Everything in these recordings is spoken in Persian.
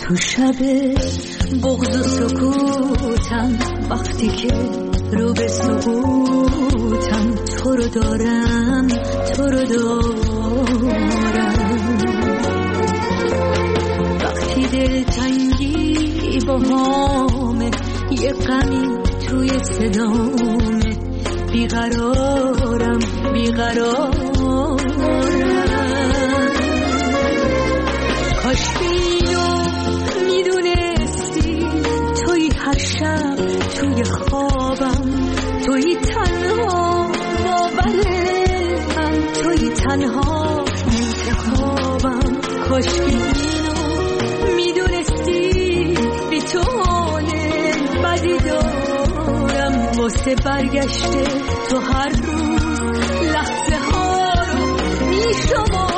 تو شب بغض و سکوتم، وقتی که رو به سکوتم، تو رو دارم تو رو دارم. وقتی دلتنگی با همه، یه غمی توی صدامه، بیقرارم بیقرارم. کاش اینو میدونستی، توی هر شب توی خوابم، توی تنها باورم، توی تنها انتخابم. کاش اینو میدونستی، بی تو حال بدی دارم، واسه برگشته تو هر روز لحظه ها رو میشمارم.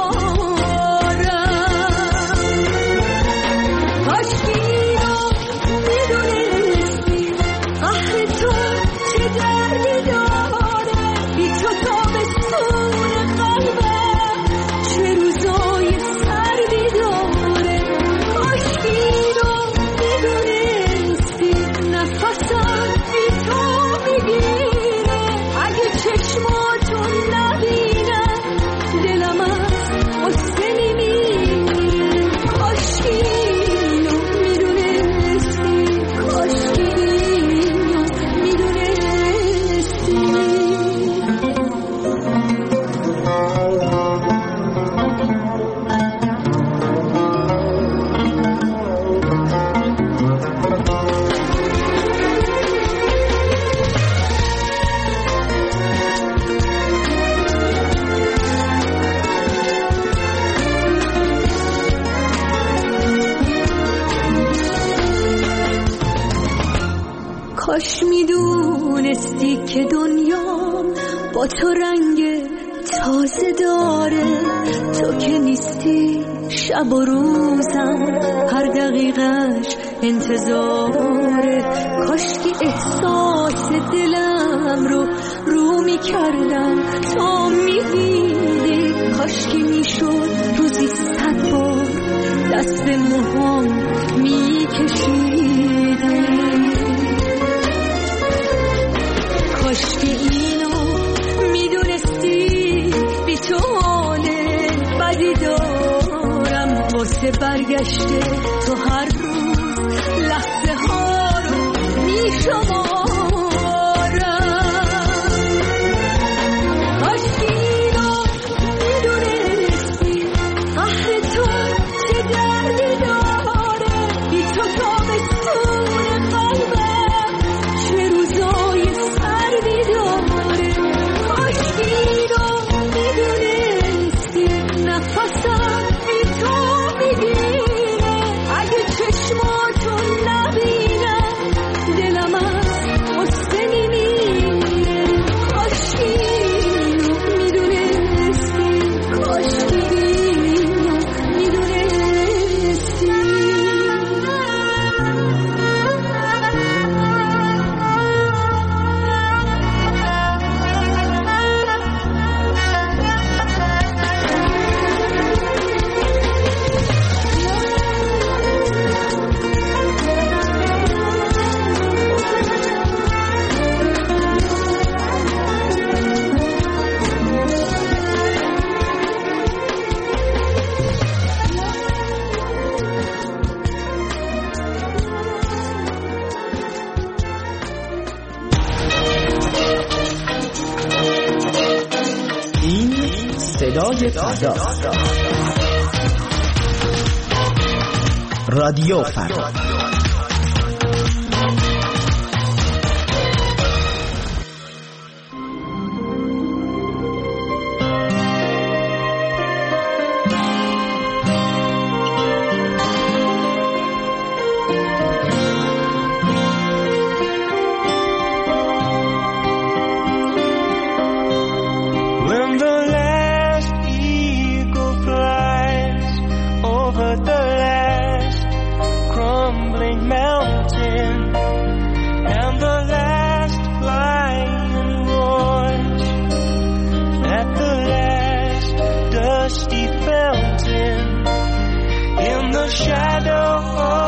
کاش اینو میدونستی، قهر تو چه دردی داره، بی تو تابستون قلبم چه روزای سردی داره. کاش اینو میدونستی، نفسم بی تو میگیره، اگه چشماتو نبینم دلم از غصه میمیره. کاش اینو میدونستی، کاش اینو میدونستی. کاش میدونستی که دنیام با تو رنگ تازه داره، تو که نیستی شب و روزم هر دقیقش انتظاره. کاش که احساس دلم رو میکردم تا میدیدی، کاش که میشد روزی 100 بار دست به موهام میکشیدی. کاش که اینو میدونستی، بی تو حال بدی دارم، واسه برگشته تو هر روز لحظه ها رو میشمارم. کاش که اینو میدونستی، قهر تو چه دردی داره، بی تو تابستون قلبم چه روزای سردی داره. کاش اینو میدونستی، نفسم بی تو میگیره، اگه چشماتو نبینم دلم از غصه میمیره. کاش اینو میدونستی، کاش اینو میدونستی. این صدای فرداست. رادیو فردا. dusty fountain in the shadow of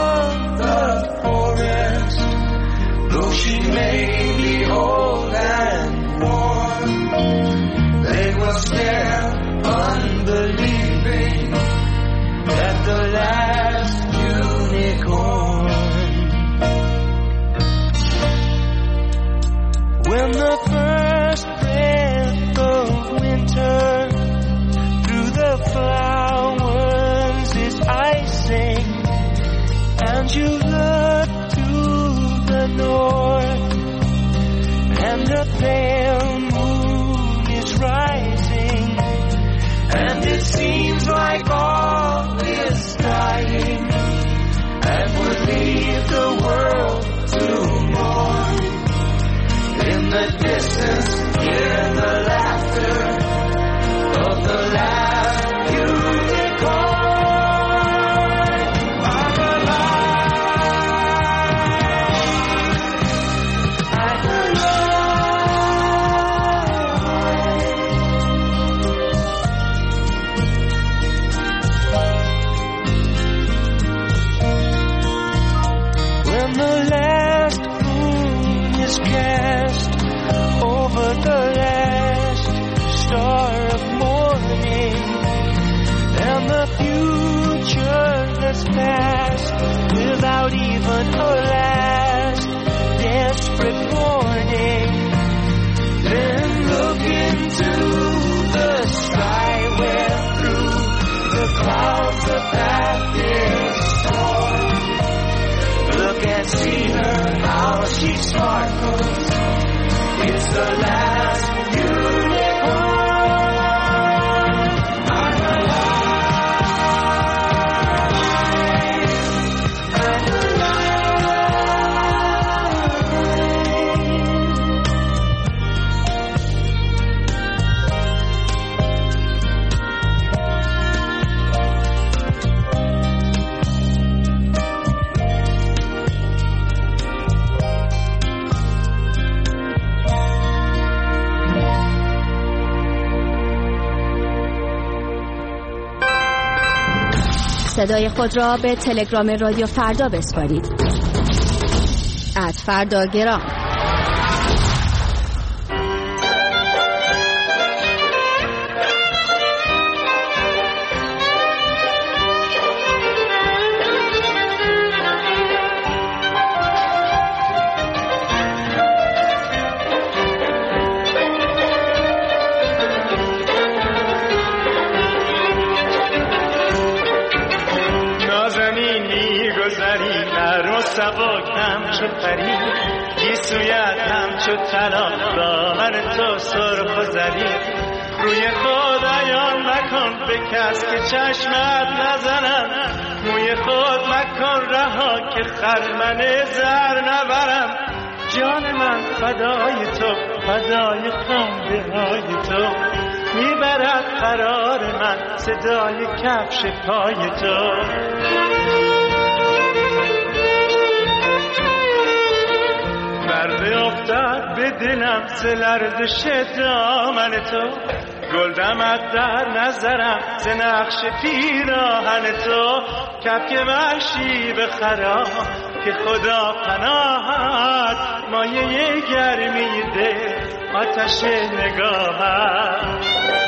one last desperate warning. Then look into the sky where through the clouds the path is torn. Look and see her, how she sparkles. It's the last unicorn. I'm alive. I'm صدای خود را به تلگرام رادیو فردا بسپارید. @فرداگرام. همچو پری گیسویت همچو طلا دامن تو سرخ و زری روی خود عیان مکن به کس که چشمت نزنم موی خود مکن رها که خرمن زر نبرم جان من فدای تو فدای خنده های تو میبرد قرار من صدای کفش پای تو برده افتاد به دلم ز لرزش دامن تو گل دمد در نظرم ز نقش پیراهن تو کبک وحشی به خراب که خدا پناهت مایه گرمی دل آتش نگاهت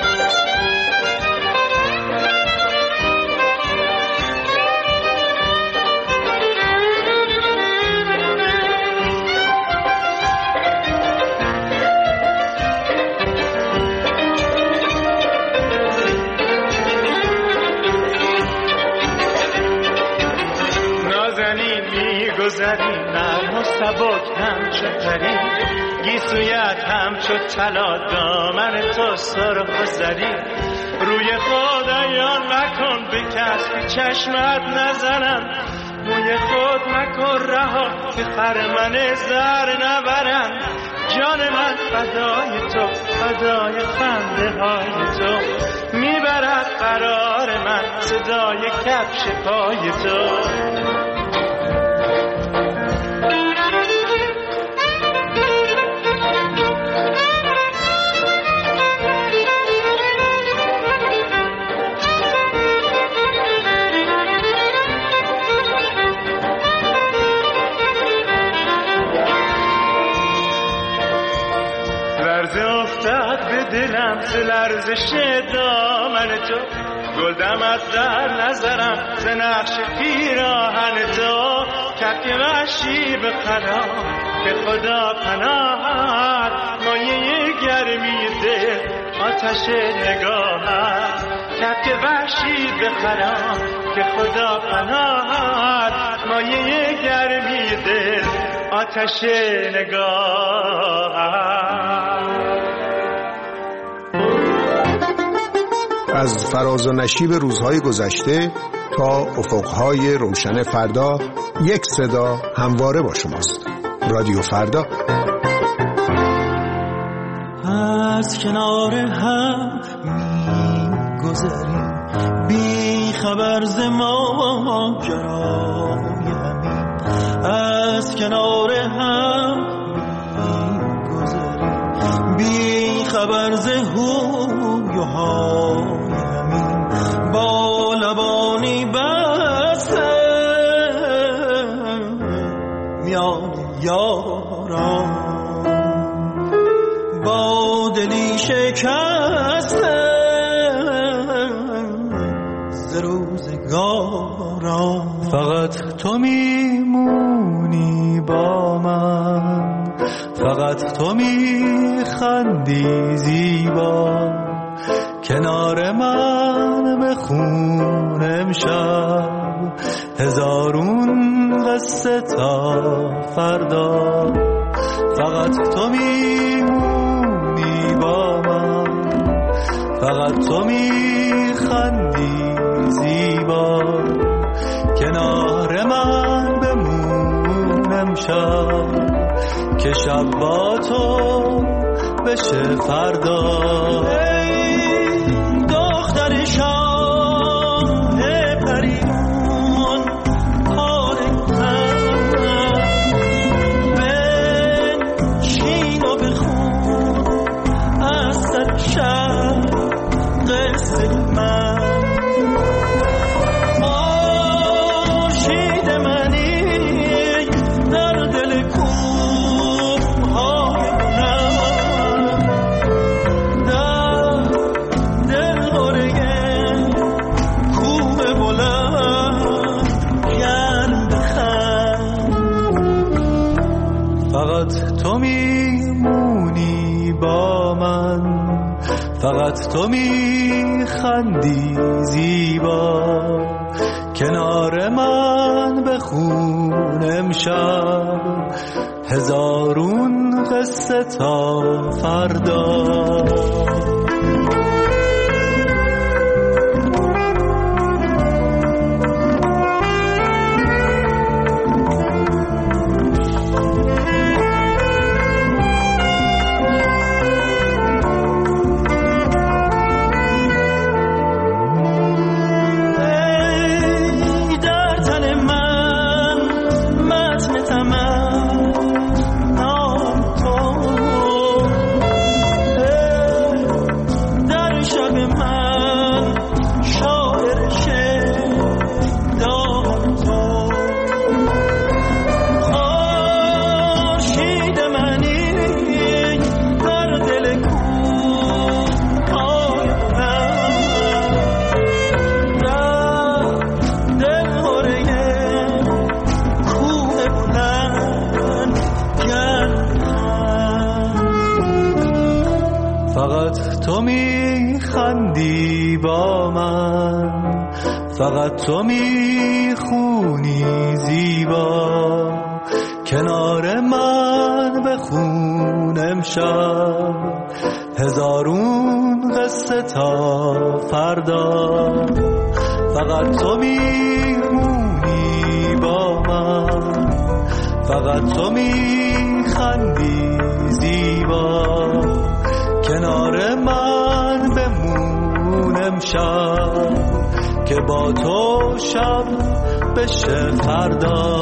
گذری نرم و سبک همچو پری گیسویت همچو طلا دامن تو سرخ و زری روی خود عیان مکن به کس که چشمت نزنم موی خود مکن رها که خرمن زر نبرم جان من فدای تو فدای خنده های تو میبرد قرار من صدای کفش پای تو دلم ز لرزش دامن تو گل دمد در نظرم ز نقش پیراهن تو کبک وحشی به خراب که خدا پناهت مایه گرمی دل آتش نگاهت کبک وحشی به خراب که خدا پناهت مایه گرمی دل آتش نگاهت از فراز و نشیب روزهای گذشته تا افقهای روشن فردا یک صدا همواره با شماست. رادیو فردا. از کنار هم می‌گذریم بی خبر ز ماجرای همین از کنار هم می‌گذریم بی خبر ز هوی و های با لبانی بسته میان یاران با دلی شکسته ز روزگار روزگاران. فقط تو میمونی با من، فقط تو میخندی زیبا، کنار من بخون امشب هزارون قصه تا فردا. فقط تو میمونی با من، فقط تو میخندی زیبا، کنار من بمون امشب که شب با تو بشه فردا. ای دختر شاه پریون پارکن، بنشین و بخون از سر شب قصه من. خورشید منی در دل کوه‌های بلند، در دلهره کوه بلند گرم بخند. فقط تو میمونی با من، فقط تو میخندی زیبا، کنار من بخون امشب هزارون قصه تا فردا. تو میخندی با من، فقط تو میخونی زیبا، کنار من بخون امشب هزارون قصه تا فردا. فقط تو میمونی با من، فقط تو میخندی زیبا، کنار من بمون امشب که با تو شب بشه فردا.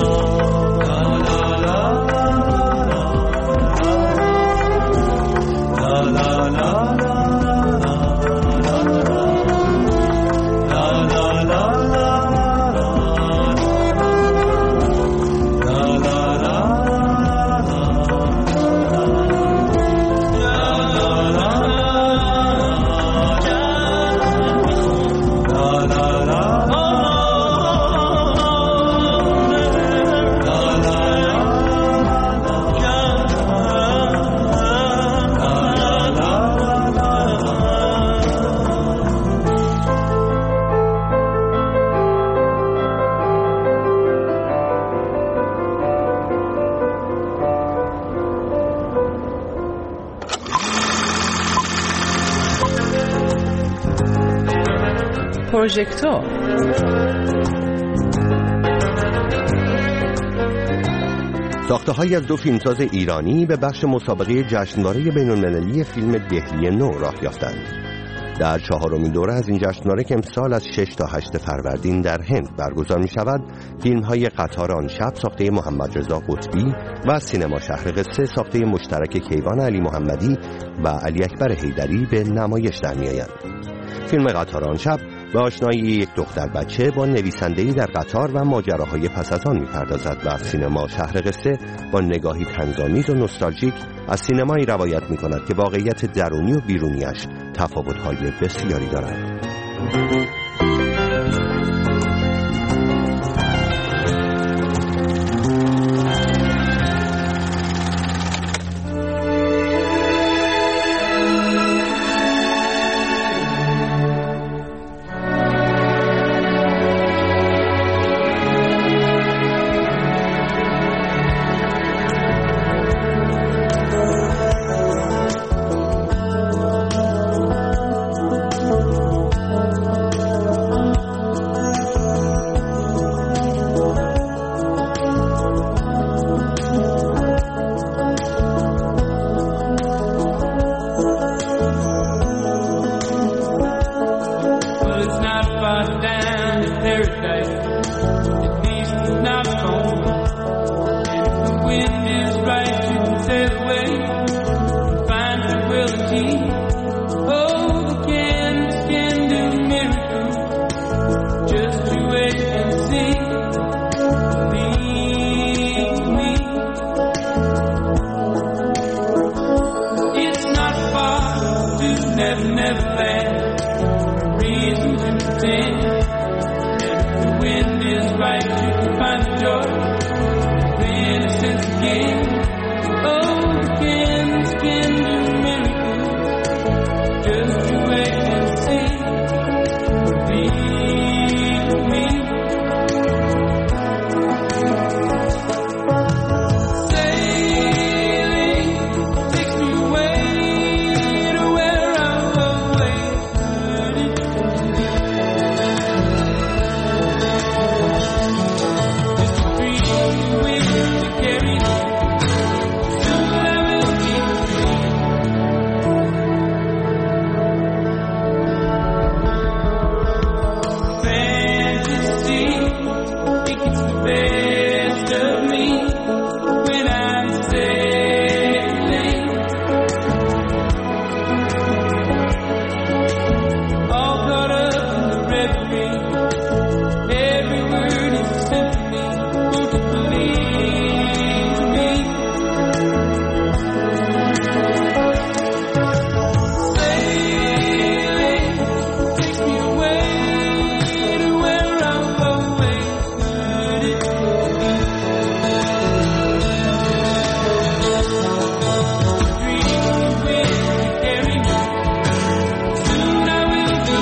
پروژکتور ساخته‌هایی از دو فیلمساز ایرانی به بخش مسابقه جشنواره بین‌المللی فیلم دهلی نو راه یافتند. در چهارمین دوره از این جشنواره که امسال از 6 تا 8 فروردین در هند برگزار می‌شود، فیلم‌های قطار آن شب ساخته محمد رضا قطبی و سینما شهر قصه ساخته مشترک کیوان علی محمدی و علی اکبر حیدری به نمایش در می‌آیند. فیلم قطار آن شب به آشنایی یک دختر بچه با نویسنده‌ای در قطار و ماجراهای پس از آن می‌پردازد و سینما شهر قصه با نگاهی طنزآمیز و نوستالژیک از سینمایی روایت می‌کند که واقعیت درونی و بیرونیش تفاوت‌های بسیاری دارد. pretend. If the wind is right, you can find the joy, the innocence again. Oh, the candles can do miracles. Just you wait and see. Believe me. Sailing takes me away to where I've always heard it. It's a dream wind to carry me. Soon I will be free. Fantasy, think it's the best of me when I'm sailing. All caught up in the reverie. Every word is a symphony. Won't you believe me? Sailing takes me away to where I've always heard it. Dream wind carry me. Soon I will be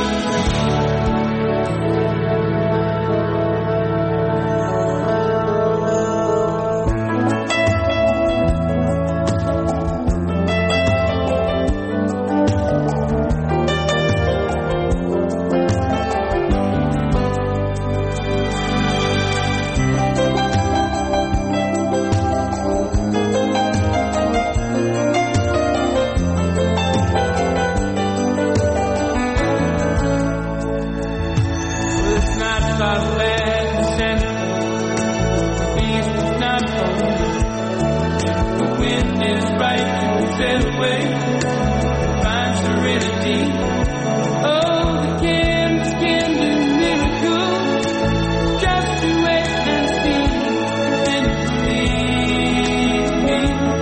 It's not about land and sentiment. The beast is not home. The wind is right to sail away. Find serenity. Oh, the candles can do miracles. Just you wait and see. And believe me.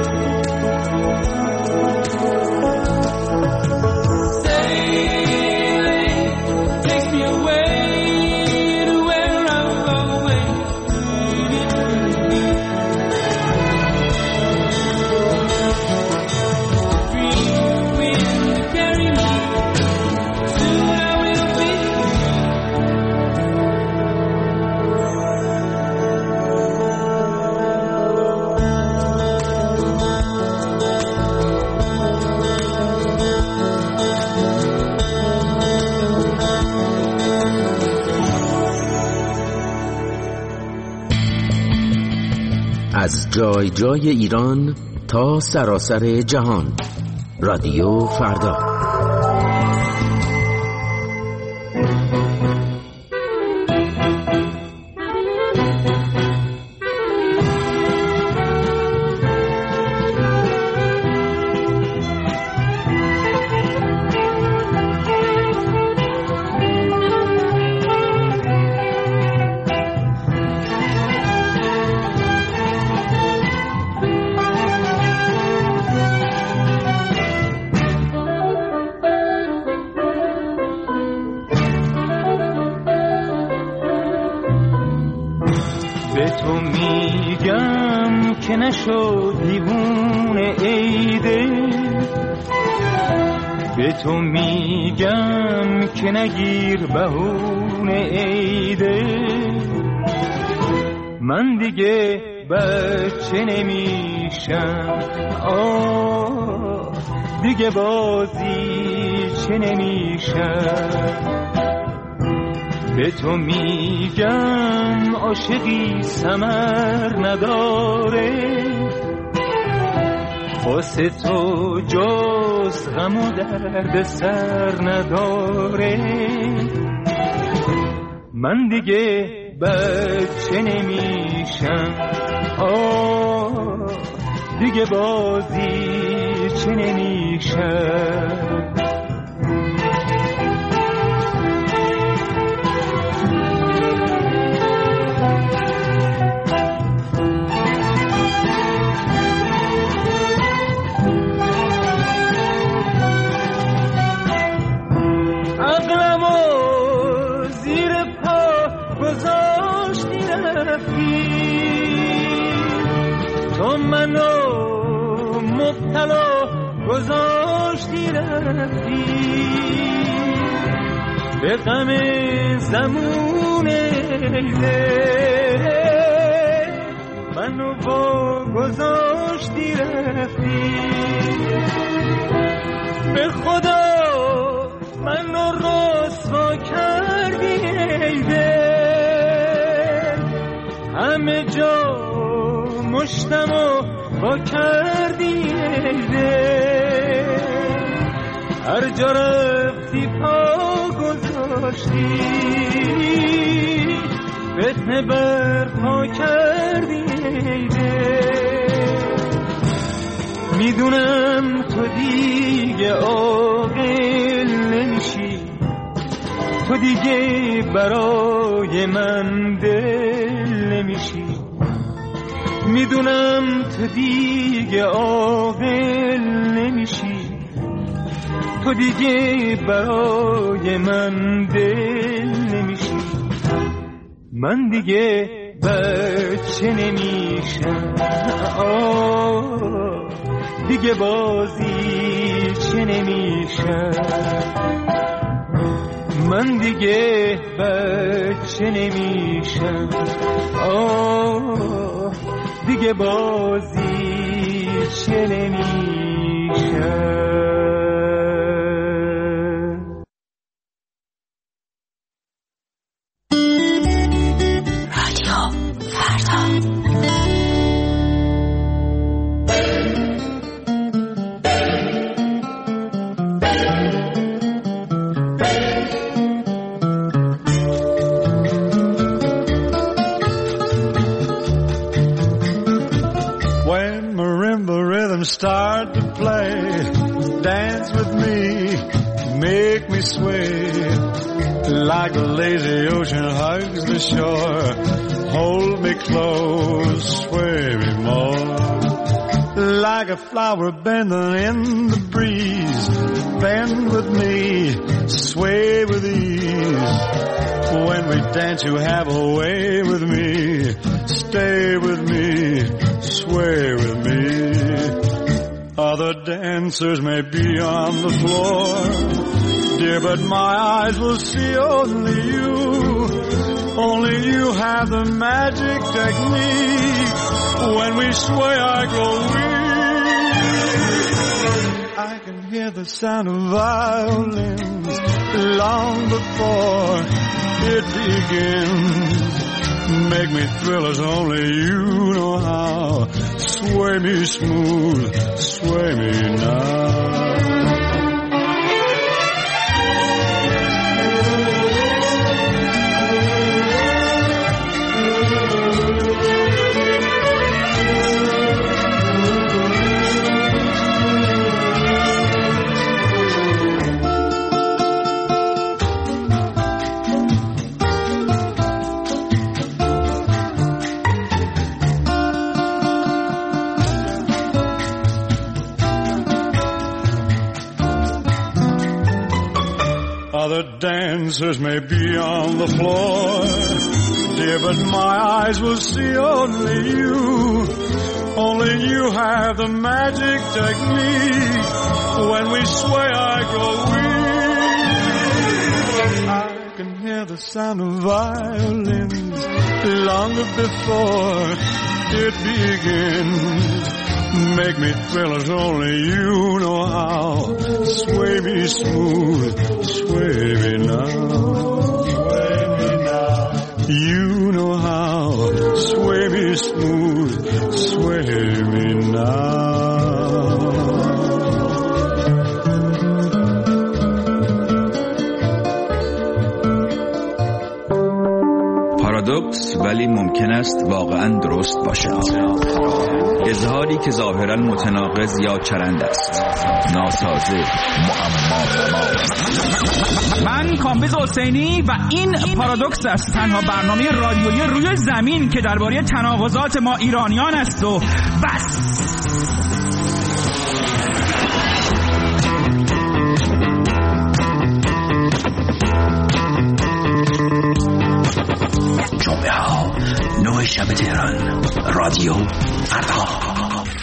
Sailing takes me away to where I've always heard it. Dream wind carry me. Soon I will be. از جای جای ایران تا سراسر جهان. رادیو فردا. به تو میگم که نشو دیوونه ایده، به تو میگم که نگیر بهونه ایده. من دیگه بچه نمیشم، دیگه بازی چه نمیشم. به تو میگم عاشقی ثمر نداره، واسه تو جز غم و درد سر نداره. من دیگه بچه نمیشم، دیگه بازی چه نمیشم. تو منو مبتلا گذاشتی رفتی به غم زمون منو با گذاشتی رفتی به خدا منو رسوا کردی همه جا مشتمو با کردی هر جا رفتی پا گذاشتی فتنه برپا کردی میدونم تو دیگه عاقل نمیشی تو دیگه برای من دل نمیشی میدونم تو دیگه عاقل نمیشی تو دیگه برای من دل نمیشی من دیگه بچه نمیشم دیگه بازی چه نمیشم من دیگه بچه نمیشم دیگه بازی چه نمیشم Start to play, dance with me, make me sway, like the lazy ocean hugs the shore, hold me close, sway me more, like a flower bending in the breeze, bend with me, sway with ease, when we dance you have a way with me, stay with me, sway with me. Other dancers may be on the floor, dear, but my eyes will see only you. Only you have the magic technique. When we sway, I grow weak. I can hear the sound of violins long before it begins. Make me thrill as only you know how. Sway me smooth, sway me now. Other dancers may be on the floor, dear, but my eyes will see only you. Only you have the magic technique. When we sway, I grow weak. I can hear the sound of violins long before it begins. Make me thrill as only you know how. Sway me smooth, sway me now. Sway me now. You know how. Sway me smooth, sway me now. پارادوکس ولی ممکن است واقعا درست باشد. اظهاری که ظاهرا متناقض یا چرند است، ناسازه، معما. من کامبیز حسینی و این پارادوکس است، تنها برنامه رادیویی روی زمین که درباره تناقضات ما ایرانیان است و بس. جمعه ها 9 شب تهران. رادیو فردا.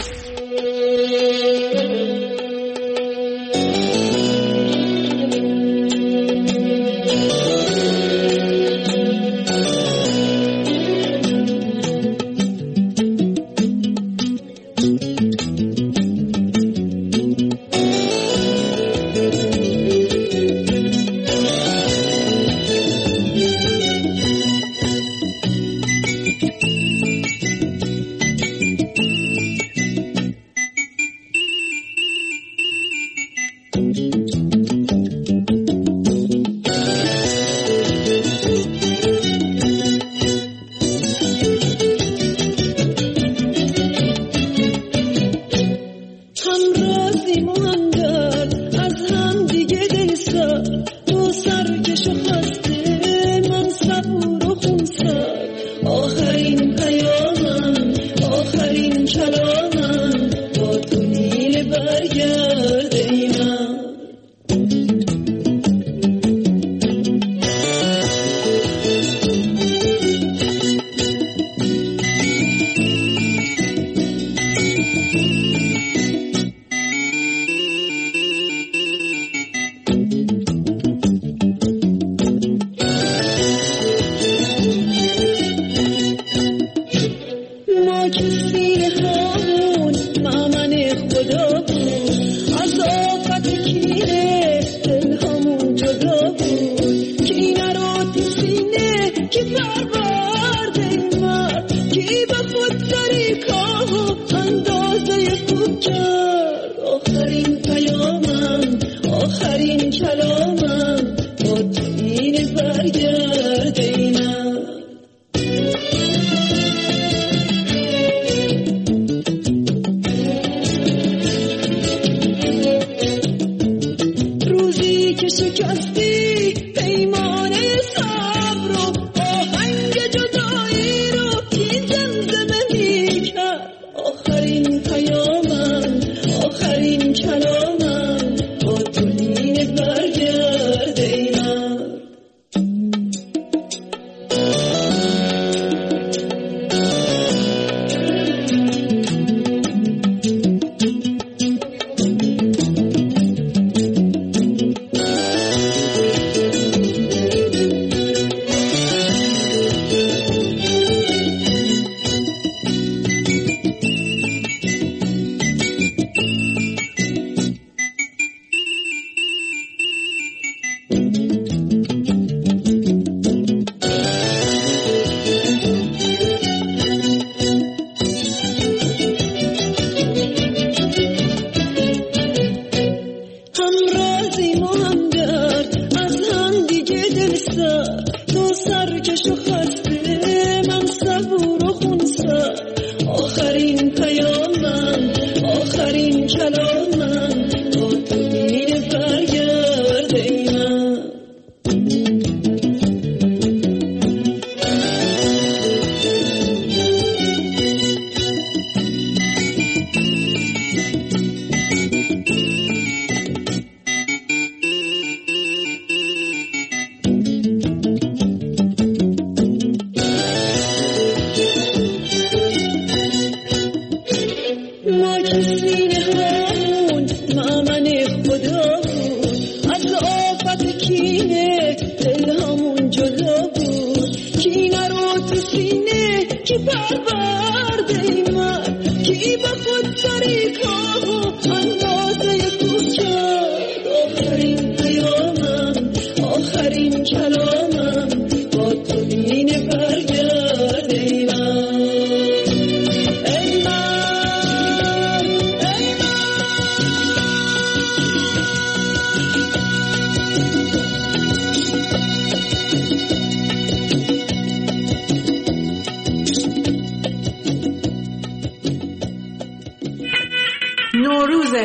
نوروز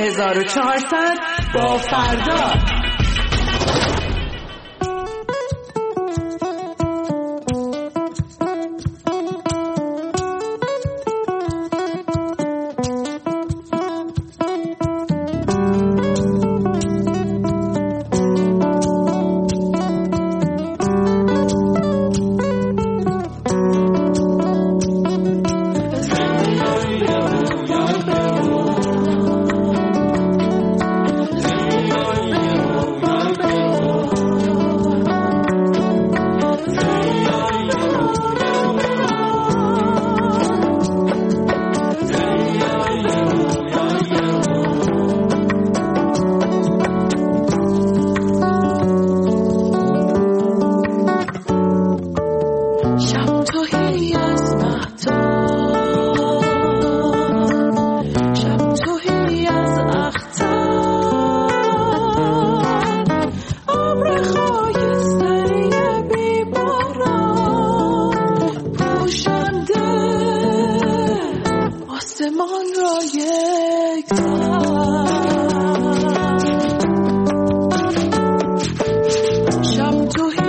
1400 با فردا.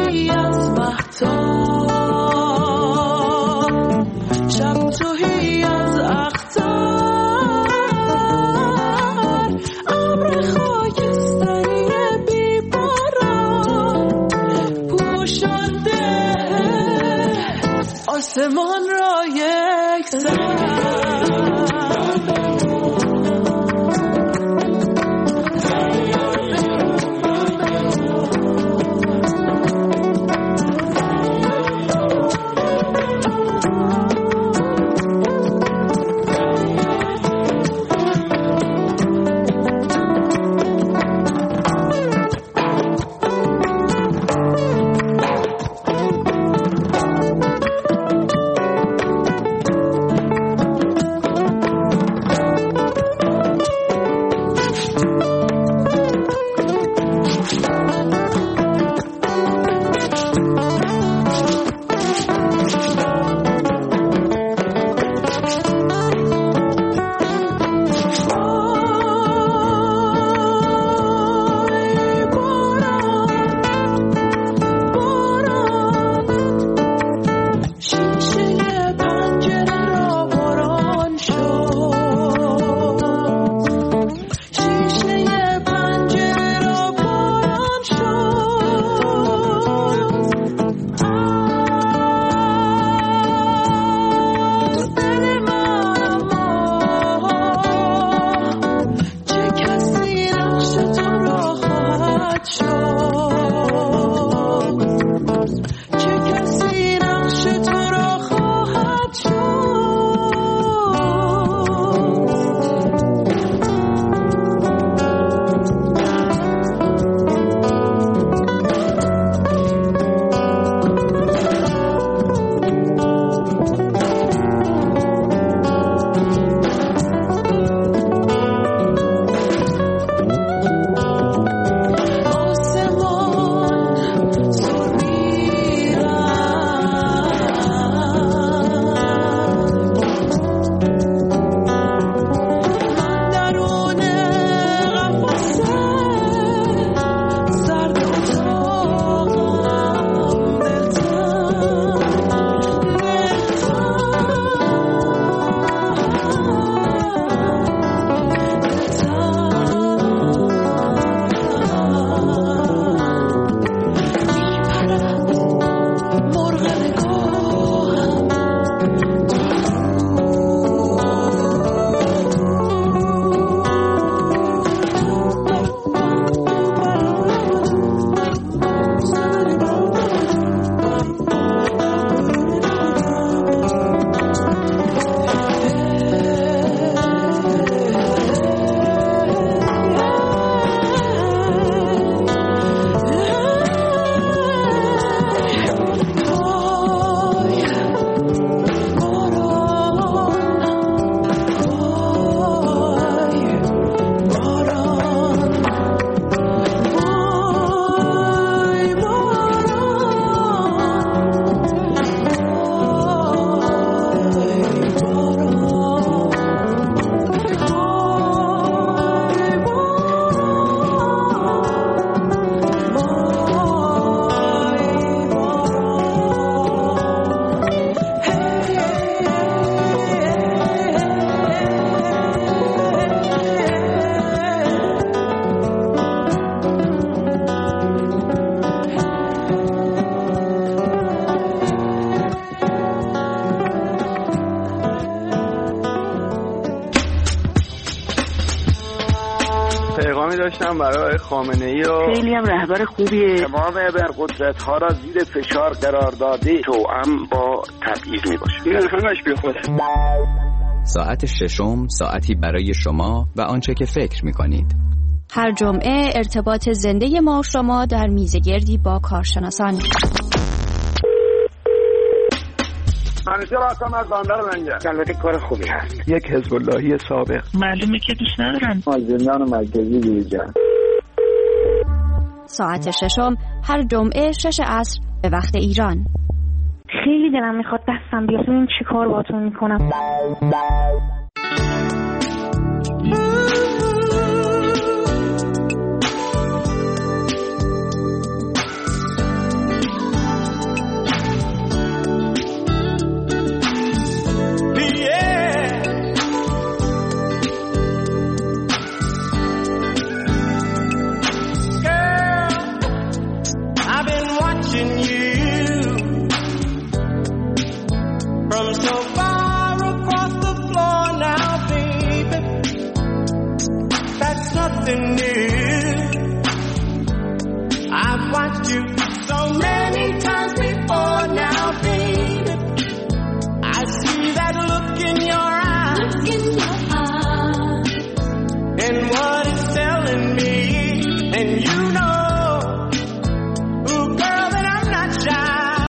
تهی از مهتاب، شب تهی از اختر، ابر خاکستری بی‌باران پوشانده آسمان را یک سر. پیغامی داشتم برای خامنه‌ای و خیلی هم رهبر خوبیه. تمام ابرقدرت‌ها را زیر فشار قرار داده توأم با تبعیض میباشه. این همش بیخوده. ساعت ششم ساعتی برای شما و آنچه که فکر می‌کنید. هر جمعه ارتباط زنده ما و شما در میزگردی با کارشناسان. همیشه راستم از باندر منگه. البته کار خوبی هست. یک حزب اللهی سابق. معلومه که دوست ندارن. زندان مرکزی دیجان. ساعت ششم هر جمعه 6 عصر به وقت ایران. خیلی دلم میخواد دستم بیاد ببینم چی کار باهاتون میکنم.